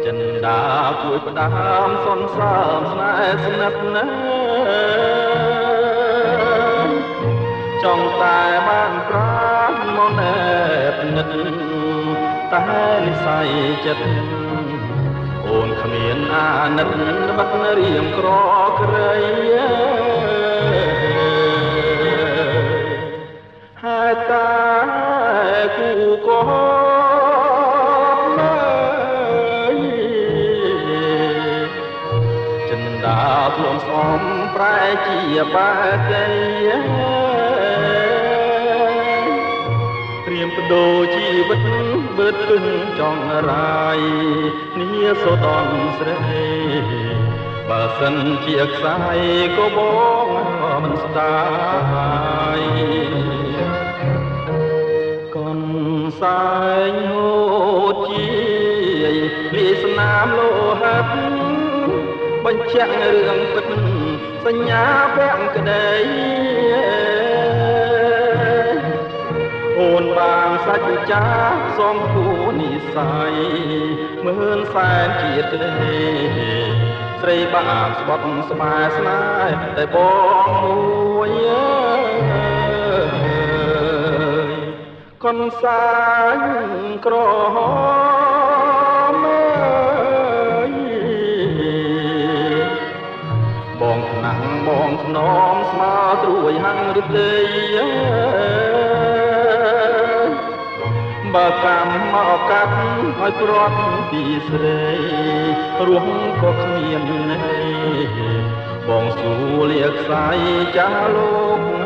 ចិនដាជួយផ្ដាំសនសើមស្នេហ៍ស្និទ្ធណាចង់តែបានប្រាថ្នាមកណែបនិតតែនិស័យចិត្តអូនគ្មានអាណិតបាត់រៀងក្រក្រៃហើយតាគូក៏ចិនដាធ្លុំស្អំប្រែជាបាកៃត្រៀមបដូរជីវិតបឺតគឹងចង់រាយនាសូដនស្រីបើសិនជាខ្សែក៏បងមិនស្ដាយកូនសែងហូតជាលាស្នាមលោហិតបញ្ជាក់រឿងពិតសញ្ញាពាក់ក្តីអូនបានសាច់ចាសំគូនិស័យមើលសែនជាតិទេស្រីបានស្បត់ស្បែស្នេហ៍តែបងមួយកូនសាយក្រហមបងថ្នាំងបងធ្នមស្មើត្រួយហាំងរទេបើកម្មមកកាត់ឲ្យព្រាត់ពីស្រីរស់ក៏គ្មានន័យបងសួរលាខ្សែចាស់លោក